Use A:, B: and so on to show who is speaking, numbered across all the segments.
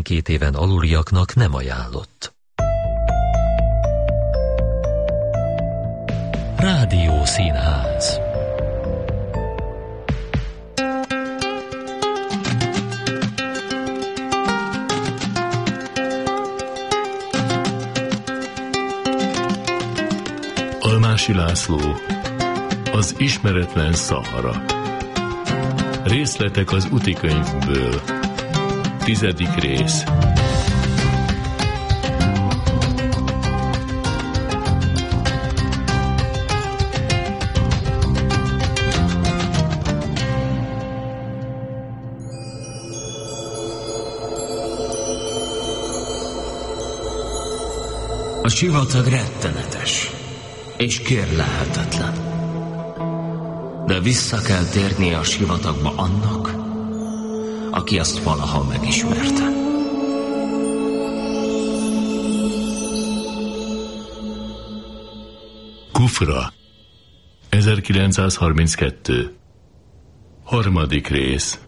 A: 12 éven aluliaknak nem ajánlott. Rádió Színház.
B: Almási László, az ismeretlen Szahara. Részletek az útikönyvből. 10. rész.
C: A sivatag rettenetes és kérlelhetetlen. De vissza kell térnie a sivatagba annak, aki azt valaha megismerte.
B: Kufra, 1932. 3. rész.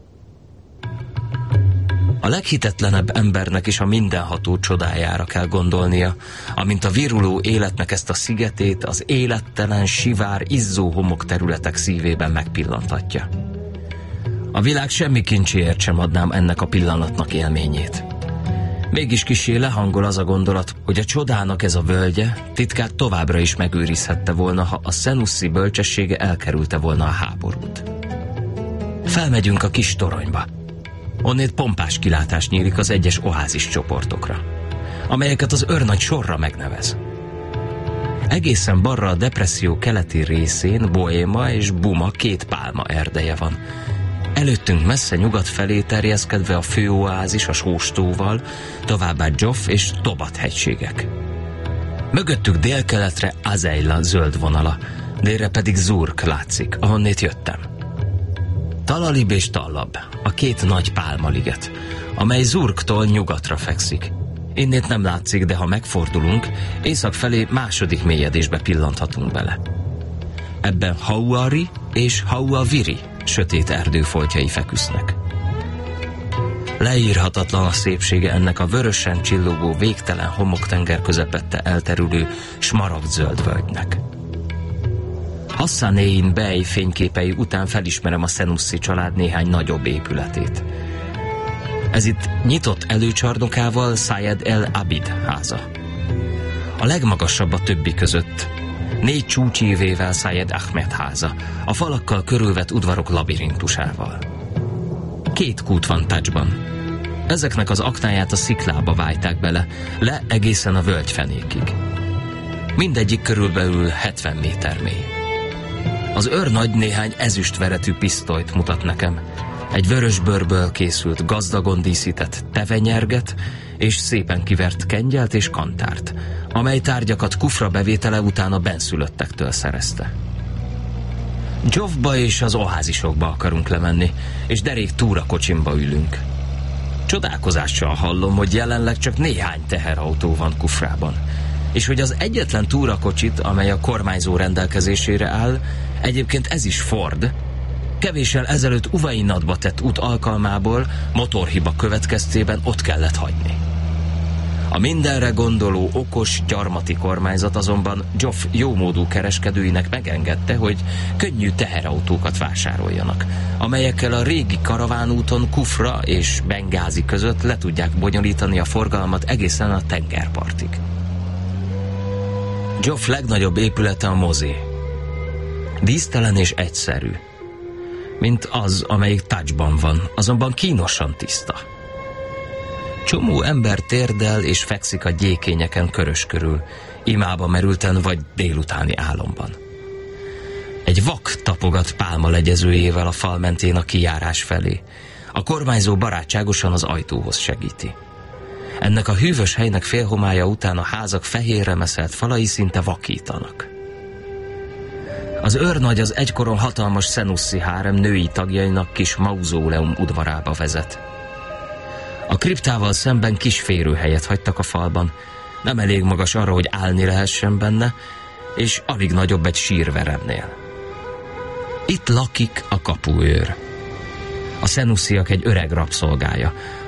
C: A leghitetlenebb embernek is a mindenható csodájára kell gondolnia, amint a viruló életnek ezt a szigetét az élettelen, sivár, izzó homokterületek szívében megpillanthatja. A világ semmi kincséért sem adnám ennek a pillanatnak élményét. Mégis kissé lehangol az a gondolat, hogy a csodának ez a völgye titkát továbbra is megőrizhette volna, ha a Senussi bölcsessége elkerülte volna a háborút. Felmegyünk a kis toronyba. Onnét pompás kilátás nyílik az egyes oázis csoportokra, amelyeket az őrnagy sorra megnevez. Egészen balra a depresszió keleti részén Boéma és Buma 2 pálma erdeje van. Előttünk messze nyugat felé terjeszkedve a főoázis a Sóstóval, továbbá Dzsoff és Tobat hegységek. Mögöttük délkeletre Azeila zöld vonala, délre pedig Zurk látszik, ahonnét jöttem. Talalib és Tallab, a 2 nagy pálmaliget, amely Zurktól nyugatra fekszik. Innét nem látszik, de ha megfordulunk, észak felé második mélyedésbe pillanthatunk bele. Ebben Hauari és Hauaviri sötét erdőfoltjai feküsznek. Leírhatatlan a szépsége ennek a vörösen csillogó, végtelen homoktenger közepette elterülő smaragdzöld völgynek. Hassanein Bey fényképei után felismerem a Senussi család néhány nagyobb épületét. Ez itt nyitott előcsarnokával Sayed el Abid háza. A legmagasabb a többi között, 4 csúcsívével Sayed Ahmed háza, a falakkal körülvett udvarok labirintusával. 2 kút van Tacsban. Ezeknek az aknáját a sziklába vájták bele, le egészen a völgyfenékig. Mindegyik körülbelül 70 méter mély. Az őrnagy néhány ezüstveretű pisztolyt mutat nekem, egy vörös bőrből készült gazdagon díszített tevenyerget és szépen kivert kengyelt és kantárt, amely tárgyakat Kufra bevétele után a benszülöttektől szerezte. Dzsoffba és az oázisokba akarunk lemenni, és derék túrakocsimba ülünk. Csodálkozással hallom, hogy jelenleg csak néhány teherautó van Kufrában, és hogy az egyetlen túrakocsit, amely a kormányzó rendelkezésére áll, egyébként ez is Ford, kevéssel ezelőtt Uvainatba tett út alkalmából motorhiba következtében ott kellett hagyni. A mindenre gondoló, okos, gyarmati kormányzat azonban Dzsoff jómódú kereskedőinek megengedte, hogy könnyű teherautókat vásároljanak, amelyekkel a régi karavánúton Kufra és Bengázi között le tudják bonyolítani a forgalmat egészen a tengerpartig. Dzsoff legnagyobb épülete a mozé. Dísztelen és egyszerű, mint az, amelyik Tacsban van, azonban kínosan tiszta. Csomó ember térdel és fekszik a gyékényeken körös körül, imába merülten vagy délutáni álomban. Egy vak tapogat pálma legyezőjével a fal mentén a kijárás felé. A kormányzó barátságosan az ajtóhoz segíti. Ennek a hűvös helynek félhomája után a házak fehérre meszelt falai szinte vakítanak. Az őrnagy az egykoron hatalmas Senussi hárem női tagjainak kis mauzóleum udvarába vezet. A kriptával szemben kis férőhelyet hagytak a falban, nem elég magas arra, hogy állni lehessen benne, és alig nagyobb egy sírveremnél. Itt lakik a kapuőr. A Senussiak egy öreg rabszolgája,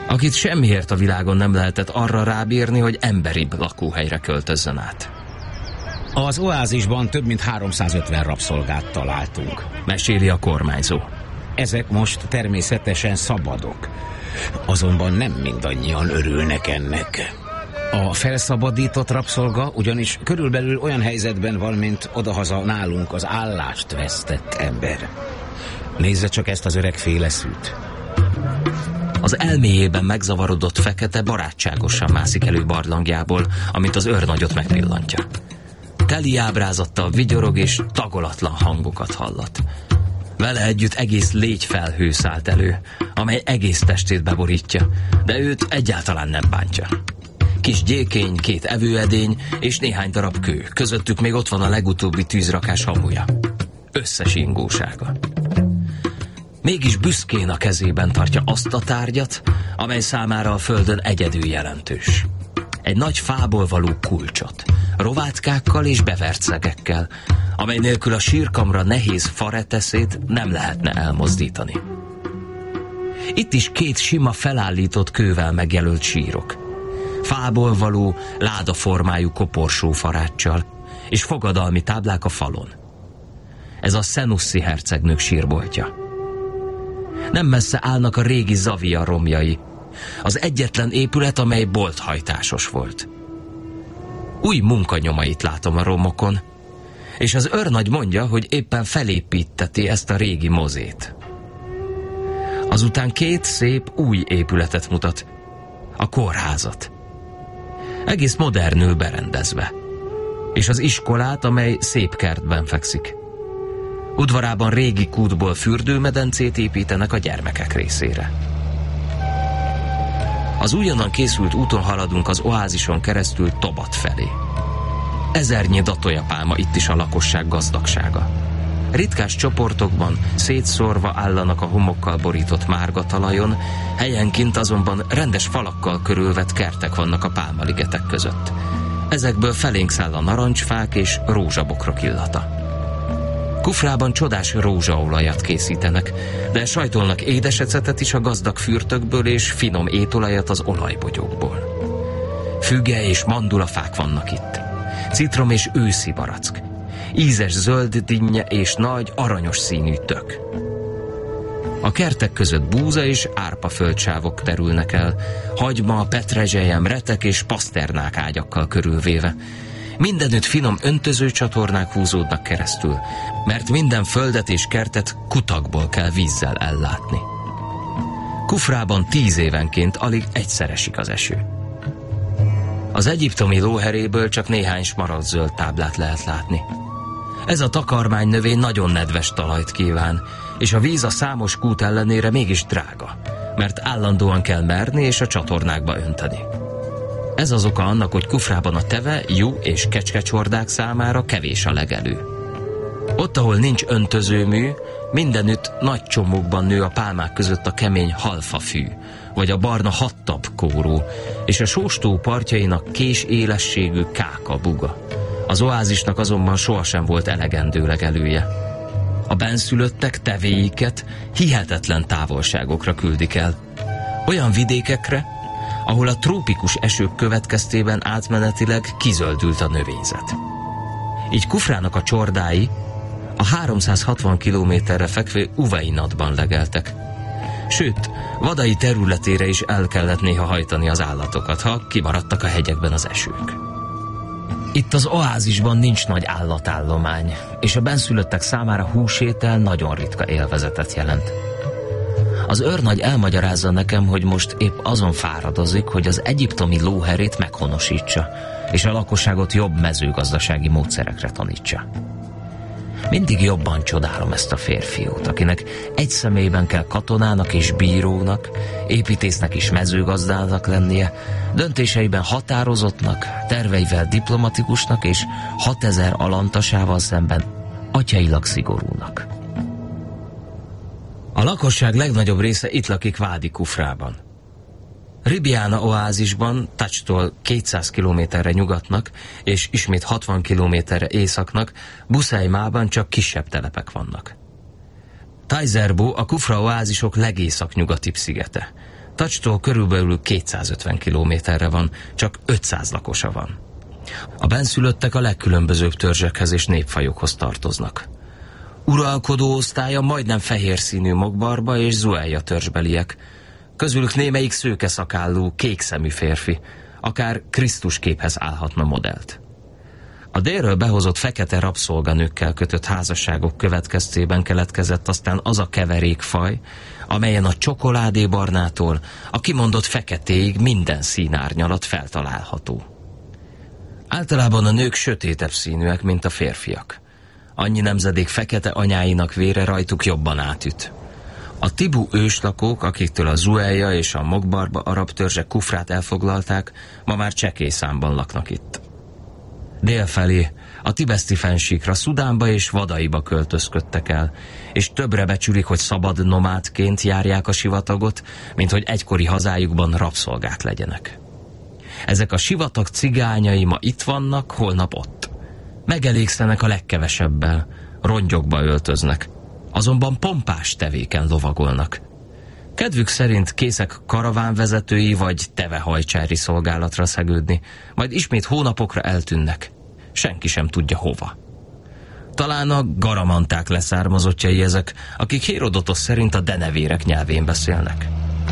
C: akit semmiért a világon nem lehetett arra rábírni, hogy emberibb lakóhelyre költözzön át.
D: Az oázisban több mint 350 rabszolgát találtunk,
C: meséli a kormányzó.
D: Ezek most természetesen szabadok, azonban nem mindannyian örülnek ennek. A felszabadított rabszolga ugyanis körülbelül olyan helyzetben van, mint odahaza nálunk az állást vesztett ember. Nézze csak ezt az öreg féleszűt.
C: Az elméjében megzavarodott fekete barátságosan mászik elő barlangjából, amit az őrnagyot megpillantja. Teli ábrázattal vigyorog és tagolatlan hangokat hallat. Vele együtt egész légyfelhő szállt elő, amely egész testét beborítja, de őt egyáltalán nem bántja. Kis gyékény, 2 evőedény és néhány darab kő, közöttük még ott van a legutóbbi tűzrakás hamuja. Összes ingósága. Mégis büszkén a kezében tartja azt a tárgyat, amely számára a földön egyedül jelentős. Egy nagy fából való kulcsot, rovátkákkal és bevert szegekkel, amely nélkül a sírkamra nehéz fareteszét nem lehetne elmozdítani. Itt is 2 sima felállított kővel megjelölt sírok. Fából való, ládaformájú koporsó faráccsal, és fogadalmi táblák a falon. Ez a Senussi hercegnők sírboltja. Nem messze állnak a régi Zavia romjai, az egyetlen épület, amely bolthajtásos volt. Új munkanyomait látom a romokon, és az őrnagy mondja, hogy éppen felépíteti ezt a régi mozét. Azután 2 szép új épületet mutat, a kórházat. Egész modernül berendezve. És az iskolát, amely szép kertben fekszik. Udvarában régi kútból fürdőmedencét építenek a gyermekek részére. Az újonnan készült úton haladunk az oázison keresztül Tobat felé. 1000-nyi datolyapálma itt is a lakosság gazdagsága. Ritkás csoportokban szétszórva állanak a homokkal borított márga talajon, helyenként azonban rendes falakkal körülvett kertek vannak a pálmaligetek között. Ezekből felénk száll a narancsfák és rózsabokrok illata. Kufrában csodás rózsaolajat készítenek, de sajtolnak édesecetet is a gazdag fürtökből és finom étolajat az olajbogyókból. Füge és mandulafák vannak itt, citrom és őszi barack, ízes zöld dinnye és nagy aranyos színű tök. A kertek között búza és árpa földcsávok terülnek el, hagyma, petrezselyem, retek és paszternák ágyakkal körülvéve. Mindenütt finom öntözőcsatornák húzódnak keresztül, mert minden földet és kertet kutakból kell vízzel ellátni. Kufrában 10 évenként alig egyszer esik az eső. Az egyiptomi lóheréből csak néhány smaragdzöld táblát lehet látni. Ez a takarmány növény nagyon nedves talajt kíván, és a víz a számos kút ellenére mégis drága, mert állandóan kell merni és a csatornákba önteni. Ez az oka annak, hogy Kufrában a teve, juh és kecskecsordák számára kevés a legelő. Ott, ahol nincs öntözőmű, mindenütt nagy csomókban nő a pálmák között a kemény halfafű, vagy a barna hattab kóró, és a sóstó partjainak kés élességű káka buga. Az oázisnak azonban sohasem volt elegendő legelője. A benszülöttek tevéiket hihetetlen távolságokra küldik el. Olyan vidékekre, ahol a trópikus esők következtében átmenetileg kizöldült a növényzet. Így Kufrának a csordái a 360 kilométerre fekvő Uvainatban legeltek. Sőt, vadai területére is el kellett néha hajtani az állatokat, ha kimaradtak a hegyekben az esők. Itt az oázisban nincs nagy állatállomány, és a benszülöttek számára húsétel nagyon ritka élvezetet jelent. Az őrnagy elmagyarázza nekem, hogy most épp azon fáradozik, hogy az egyiptomi lóherét meghonosítsa, és a lakosságot jobb mezőgazdasági módszerekre tanítsa. Mindig jobban csodálom ezt a férfiút, akinek egy személyben kell katonának és bírónak, építésznek és mezőgazdának lennie, döntéseiben határozottnak, terveivel diplomatikusnak és 6000 alantasával szemben atyailag szigorúnak. A lakosság legnagyobb része itt lakik Vádi Kufrában. Ribiana oázisban, Tacstól 200 kilométerre nyugatnak, és ismét 60 kilométerre északnak, Buszaimában csak kisebb telepek vannak. Tajzerbo a Kufra oázisok legészaknyugatibb szigete. Touchtól körülbelül 250 kilométerre van, csak 500 lakosa van. A bennszülöttek a legkülönbözőbb törzsekhez és népfajokhoz tartoznak. Uralkodó osztálya majdnem fehér színű Mogbarba és Zueja törzsbeliek. Közülük némelyik szőkeszakállú, kékszemű férfi, akár Krisztus képhez állhatna modellt. A délről behozott fekete rabszolganőkkel kötött házasságok következtében keletkezett aztán az a keverékfaj, amelyen a csokoládébarnától a kimondott feketéig minden színárnyalat feltalálható. Általában a nők sötétebb színűek, mint a férfiak. Annyi nemzedék fekete anyáinak vére rajtuk jobban átüt. A Tibu őslakók, akiktől a Zueja és a Mogbarba arab törzsek Kufrát elfoglalták, ma már csekély számban laknak itt. Délfelé, a tibeszti fennsíkra, Szudánba és Vadaiba költözködtek el, és többre becsülik, hogy szabad nomádként járják a sivatagot, mint hogy egykori hazájukban rabszolgák legyenek. Ezek a sivatag cigányai ma itt vannak, holnap ott. Megelégszenek a legkevesebbel, rongyokba öltöznek, azonban pompás tevéken lovagolnak. Kedvük szerint készek karavánvezetői vagy tevehajcsári szolgálatra szegődni, majd ismét hónapokra eltűnnek. Senki sem tudja hova. Talán a garamanták leszármazottjai ezek, akik Hérodotosz szerint a denevérek nyelvén beszélnek.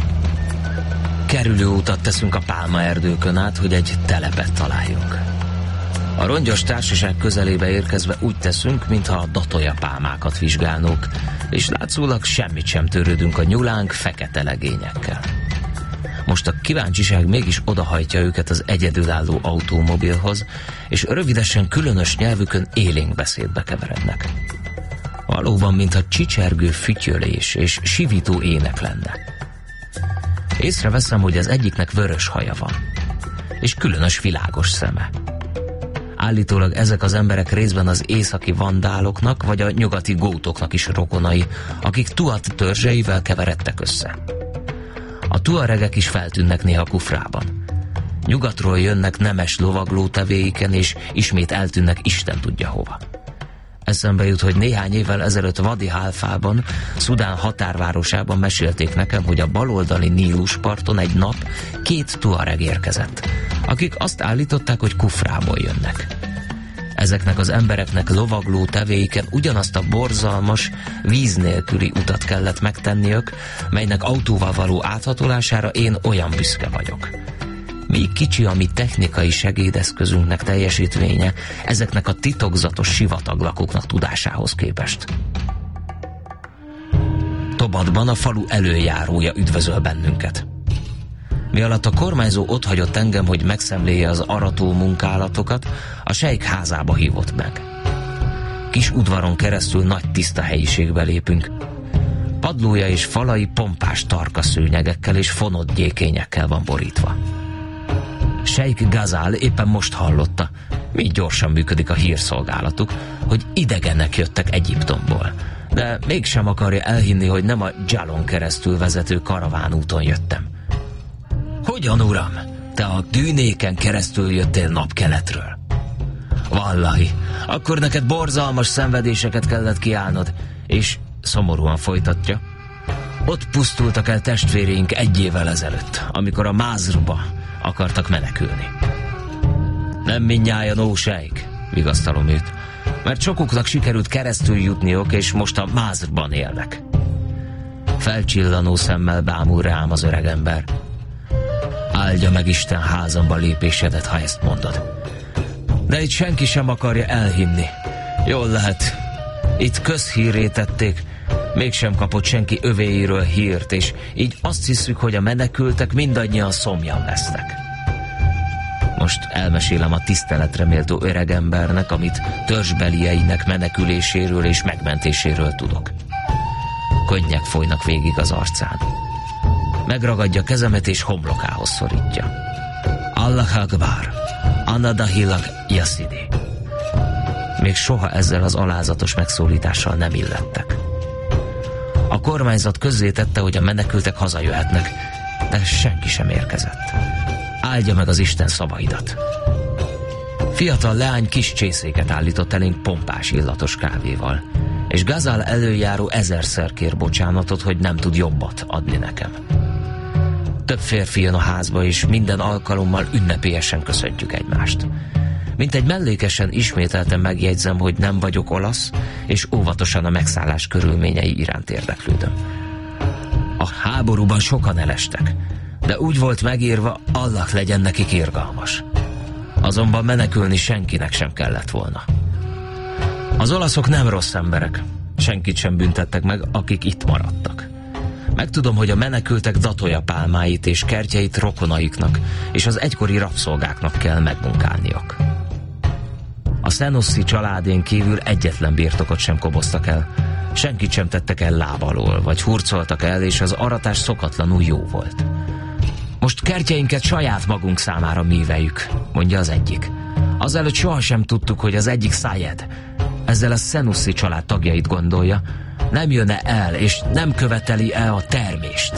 C: Kerülőutat teszünk a pálmaerdőkön át, hogy egy telepet találjunk. A rongyos társaság közelébe érkezve úgy teszünk, mintha a datoja pálmákat vizsgálnók, és látszólag semmit sem törődünk a nyulánk fekete legényekkel. Most a kíváncsiság mégis odahajtja őket az egyedülálló automobilhoz, és rövidesen különös nyelvükön élénk beszédbe keverednek. Valóban, mintha csicsergő fütyölés és sivító ének lenne. Észreveszem, hogy az egyiknek vörös haja van, és különös világos szeme. Állítólag ezek az emberek részben az északi vandáloknak vagy a nyugati gótoknak is rokonai, akik Tuat törzseivel keveredtek össze. A tuaregek is feltűnnek néha Kufrában. Nyugatról jönnek nemes lovagló tevéiken, és ismét eltűnnek Isten tudja hova. Eszembe jut, hogy néhány évvel ezelőtt Wadi Halfában, Szudán határvárosában mesélték nekem, hogy a baloldali Nílusparton egy nap 2 tuareg érkezett, akik azt állították, hogy Kufrából jönnek. Ezeknek az embereknek lovagló tevéiken ugyanazt a borzalmas, víz nélküli utat kellett megtenniük, melynek autóval való áthatolására én olyan büszke vagyok. Míg kicsi a mi technikai segédeszközünknek teljesítménye ezeknek a titokzatos sivataglakóknak tudásához képest. Tobatban a falu előjárója üdvözöl bennünket. Mi alatt a kormányzó otthagyott engem, hogy megszemlélje az arató munkálatokat, a sejk házába hívott meg. Kis udvaron keresztül nagy tiszta helyiségbe lépünk. Padlója és falai pompás tarka szőnyegekkel és fonott gyékényekkel van borítva. Sejk Gazál éppen most hallotta, így gyorsan működik a hírszolgálatuk, hogy idegenek jöttek Egyiptomból, de mégsem akarja elhinni, hogy nem a Dzsalon keresztül vezető karavánúton jöttem. Hogyan, uram? Te a dűnéken keresztül jöttél napkeletről? Vallahi, akkor neked borzalmas szenvedéseket kellett kiállnod, és szomorúan folytatja. Ott pusztultak el testvéreink 1 évvel ezelőtt, amikor a Mázruba akartak menekülni. Nem mindnyájan, ó sejk, vigasztalom őt, mert sokuknak sikerült keresztül jutniok, és most a Mázrban élnek. Felcsillanó szemmel bámul rám az öregember. Áldja meg Isten házamba lépésedet, ha ezt mondod. De itt senki sem akarja elhinni. Jól lehet, itt közhírré tették, mégsem kapott senki övéiről hírt, és így azt hiszük, hogy a menekültek mindannyian szomjan lesznek. Most elmesélem a tiszteletre méltó öregembernek, amit törzsbelieinek meneküléséről és megmentéséről tudok. Könnyek folynak végig az arcán. Megragadja kezemet és homlokához szorítja. Allah Akbar, Anadahilak Yasidi. Még soha ezzel az alázatos megszólítással nem illettek. A kormányzat közzétette, hogy a menekültek hazajöhetnek, de senki sem érkezett. Áldja meg az Isten szavaidat. Fiatal leány kis csészéket állított elénk pompás illatos kávéval, és Gazál előjáró 1000-szer kér bocsánatot, hogy nem tud jobbat adni nekem. Több férfi jön a házba, és minden alkalommal ünnepélyesen köszöntjük egymást. Mint egy mellékesen ismételten megjegyzem, hogy nem vagyok olasz, és óvatosan a megszállás körülményei iránt érdeklődöm. A háborúban sokan elestek, de úgy volt megírva, Allah legyen nekik irgalmas. Azonban menekülni senkinek sem kellett volna. Az olaszok nem rossz emberek, senkit sem büntettek meg, akik itt maradtak. Megtudom, hogy a menekültek datolja pálmáit és kertjeit rokonaiknak és az egykori rabszolgáknak kell megmunkálniak. A Senussi családén kívül egyetlen birtokot sem koboztak el, senkit sem tettek el láb alól, vagy hurcoltak el, és az aratás szokatlanul jó volt. Most kertjeinket saját magunk számára műveljük, mondja az egyik. Azelőtt sohasem tudtuk, hogy az egyik Sayed, ezzel a Senussi család tagjait gondolja, nem jönne el, és nem követeli el a termést.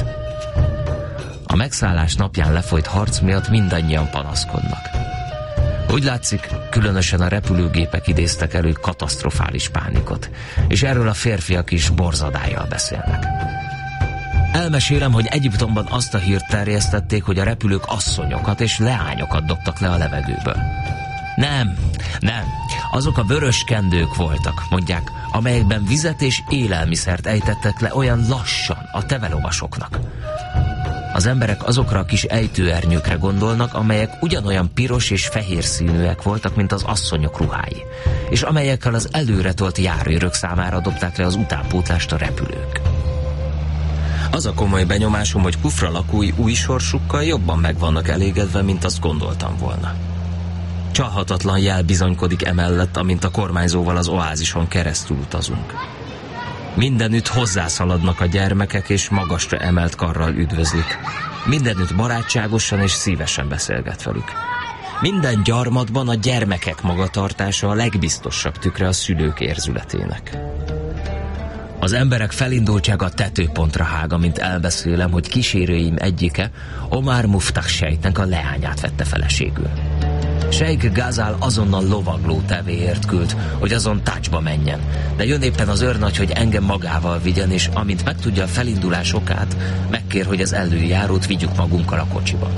C: A megszállás napján lefolyt harc miatt mindannyian panaszkodnak. Úgy látszik, különösen a repülőgépek idéztek elő katasztrofális pánikot, és erről a férfiak is borzadájjal beszélnek. Elmesélem, hogy Egyiptomban azt a hírt terjesztették, hogy a repülők asszonyokat és leányokat dobtak le a levegőből. Nem, azok a vörös kendők voltak, mondják, amelyekben vizet és élelmiszert ejtettek le olyan lassan a tevelovasoknak. Az emberek azokra a kis ejtőernyőkre gondolnak, amelyek ugyanolyan piros és fehér színűek voltak, mint az asszonyok ruhái, és amelyekkel az előretolt járőrök számára dobták le az utánpótlást a repülők. Az a komoly benyomásom, hogy Kufra lakói új sorsukkal jobban meg vannak elégedve, mint azt gondoltam volna. Csalhatatlan jel bizonykodik emellett, amint a kormányzóval az oázison keresztül utazunk. Mindenütt hozzászaladnak a gyermekek, és magasra emelt karral üdvözlik. Mindenütt barátságosan és szívesen beszélget velük. Minden gyarmatban a gyermekek magatartása a legbiztosabb tükre a szülők érzületének. Az emberek felindultsága a tetőpontra hág, amint elbeszélem, hogy kísérőim egyike Omar Muftah sejtnek a leányát vette feleségül. Sheikh Ghazal azonnal lovagló tevéért küld, hogy azon Tácsba menjen, de jön éppen az őrnagy, hogy engem magával vigyen, és amint megtudja a felindulás okát, megkér, hogy az előjárót vigyük magunkkal a kocsiba.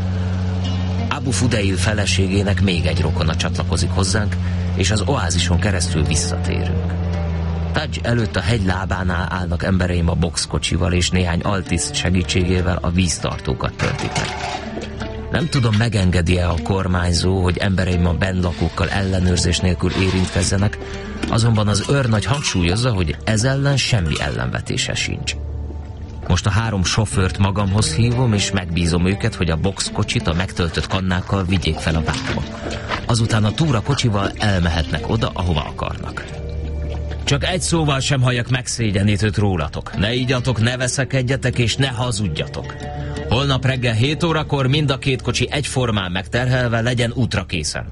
C: Abu Fudeil feleségének még egy rokona csatlakozik hozzánk, és az oázison keresztül visszatérünk. Taj előtt a hegy lábánál állnak embereim a boxkocsival, és néhány altiszt segítségével a víztartókat töltik meg. Nem tudom, megengedi-e a kormányzó, hogy embereim a bennlakókkal ellenőrzés nélkül érintkezzenek, azonban az őrnagy hangsúlyozza, hogy ez ellen semmi ellenvetése sincs. Most a 3 sofőrt magamhoz hívom, és megbízom őket, hogy a boxkocsit a megtöltött kannákkal vigyék fel a bákba. Azután a túrakocsival elmehetnek oda, ahova akarnak. Csak egy szóval sem halljak megszégyenítőt rólatok. Ne igyatok, ne veszekedjetek, és ne hazudjatok. Holnap reggel 7 órakor mind a 2 kocsi egyformán megterhelve legyen útra készen.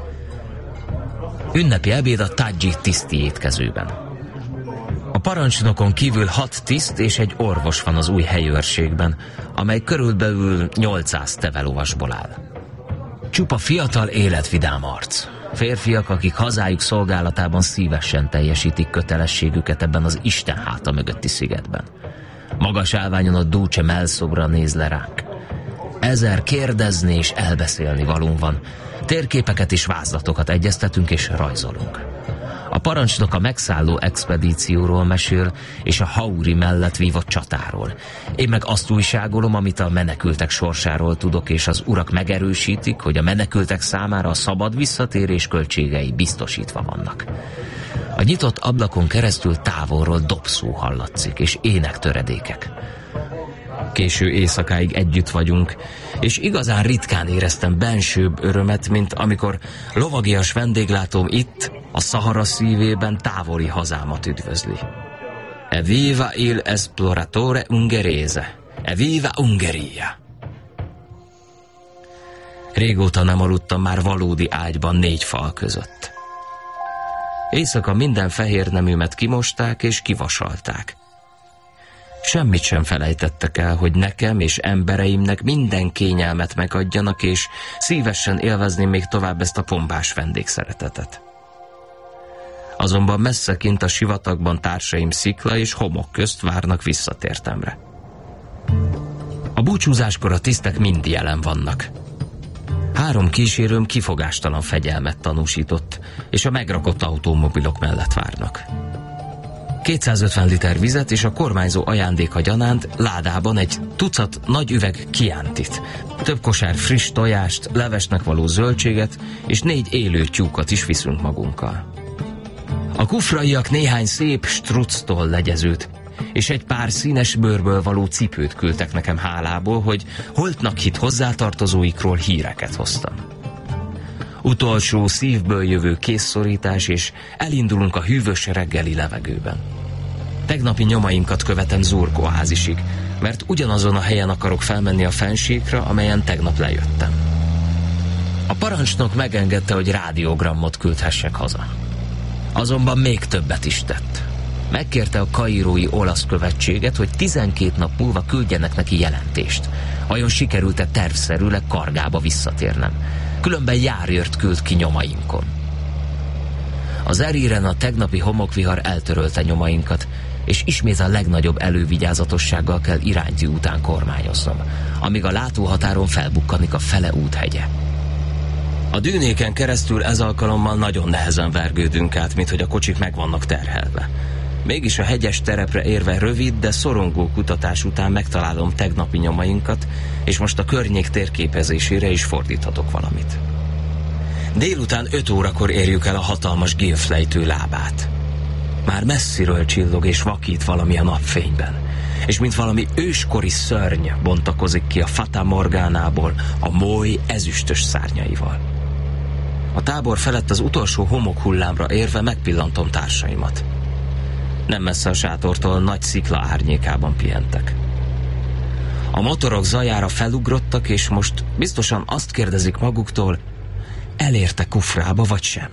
C: Ünnepi ebéd a Taji tiszti étkezőben. A parancsnokon kívül 6 tiszt és egy orvos van az új helyőrségben, amely körülbelül 800 tevelovasból áll. Csupa fiatal, életvidám arc. Férfiak, akik hazájuk szolgálatában szívesen teljesítik kötelességüket ebben az Isten háta mögötti szigetben. Magas állványon a Dúce mellszobra néz le ránk. 1000 kérdezni és elbeszélni valunk van. Térképeket és vázlatokat egyeztetünk és rajzolunk. A parancsnok a megszálló expedícióról mesél, és a Hauri mellett vívott csatáról. Én meg azt újságolom, amit a menekültek sorsáról tudok, és az urak megerősítik, hogy a menekültek számára a szabad visszatérés költségei biztosítva vannak. A nyitott ablakon keresztül távolról dobszó hallatszik, és énektöredékek. Késő éjszakáig együtt vagyunk, és igazán ritkán éreztem bensőbb örömet, mint amikor lovagias vendéglátóm itt, a Szahara szívében távoli hazámat üdvözli. Evviva il esploratore ungherese! Evviva Ungheria! Régóta nem aludtam már valódi ágyban 4 fal között. Éjszaka minden fehér neműmet kimosták és kivasalták. Semmit sem felejtettek el, hogy nekem és embereimnek minden kényelmet megadjanak, és szívesen élvezném még tovább ezt a pompás vendégszeretetet. Azonban messze kint a sivatagban társaim szikla és homok közt várnak visszatértemre. A búcsúzáskor a tisztek mind jelen vannak. 3 kísérőm kifogástalan fegyelmet tanúsított, és a megrakott automobilok mellett várnak. 250 liter vizet és a kormányzó ajándéka gyanánt ládában egy tucat nagy üveg Chiantit, több kosár friss tojást, levesnek való zöldséget és 4 élő tyúkat is viszünk magunkkal. A kufraiak néhány szép structól legyezőt és egy pár színes bőrből való cipőt küldtek nekem hálából, hogy holtnak hitt hozzátartozóikról híreket hoztam. Utolsó szívből jövő készszorítás, és elindulunk a hűvös reggeli levegőben. Tegnapi nyomainkat követem Zurk oázisig, mert ugyanazon a helyen akarok felmenni a fennsíkra, amelyen tegnap lejöttem. A parancsnok megengedte, hogy rádiogramot küldhessek haza. Azonban még többet is tett. Megkérte a kairói olasz követséget, hogy 12 nap múlva küldjenek neki jelentést. Vajon sikerült-e tervszerűleg Kargába visszatérnem? Különben járőrt küld ki nyomainkon. Az eríren a tegnapi homokvihar eltörölte nyomainkat, és ismét a legnagyobb elővigyázatossággal kell iránytű után kormányoznom, amíg a látóhatáron felbukkanik a Fele úthegye. A dűnéken keresztül ez alkalommal nagyon nehezen vergődünk át, minthogy a kocsik meg vannak terhelve. Mégis a hegyes terepre érve rövid, de szorongó kutatás után megtalálom tegnapi nyomainkat, és most a környék térképezésére is fordíthatok valamit. Délután 5 órakor érjük el a hatalmas Gilflejtő lábát. Már messziről csillog és vakít valami a napfényben, és mint valami őskori szörny bontakozik ki a Fata Morgánából a moly ezüstös szárnyaival. A tábor felett az utolsó homokhullámra érve megpillantom társaimat. Nem messze a sátortól nagy szikla árnyékában pihentek. A motorok zajára felugrottak, és most biztosan azt kérdezik maguktól, elérte Kufrába vagy sem.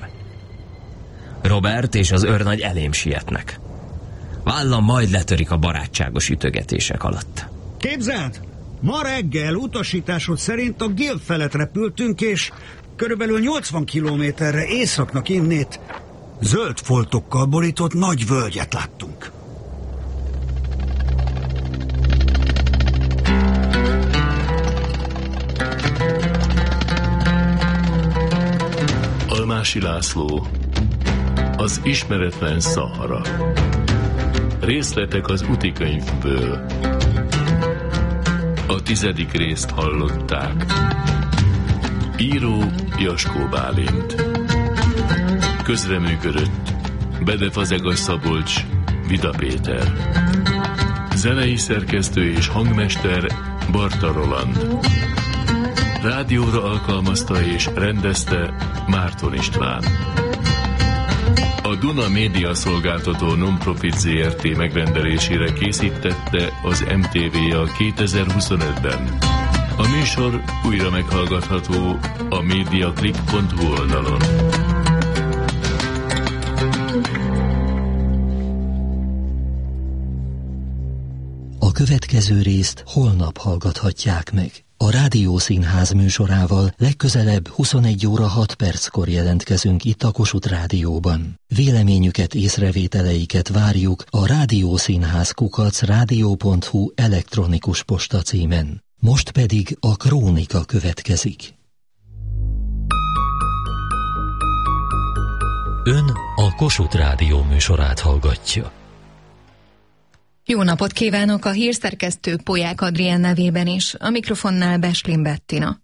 C: Robert és az őrnagy elém sietnek. Vállam majd letörik a barátságos ütögetések alatt.
E: Képzeld! Ma reggel utasításod szerint a Gil felett repültünk, és körülbelül 80 kilométerre északnak innét zöld foltokkal borított nagy völgyet láttunk.
B: Almási László, az ismeretlen Szahara. Részletek az útikönyvből. A 10. részt hallották. Író Jaskó Bálint. Közreműködött Bedefazegas Szabolcs, Vida Péter. Zenei szerkesztő és hangmester Barta Roland. Rádióra alkalmazta és rendezte Márton István. A Duna Média Szolgáltató Non-Profit Zrt. Megrendelésére készítette az MTV-a 2025-ben. A műsor újra meghallgatható a mediaclick.hu oldalon.
A: A következő részt holnap hallgathatják meg. A Rádiószínház műsorával legközelebb 21 óra 6 perckor jelentkezünk itt a Kossuth Rádióban. Véleményüket, észrevételeiket várjuk a rádiószínház@rádió.hu elektronikus postacímen. Most pedig a krónika következik. Ön a Kossuth Rádió műsorát hallgatja.
F: Jó napot kívánok, a hírszerkesztő Polyák Adrián nevében is, a mikrofonnál Beslin Bettina.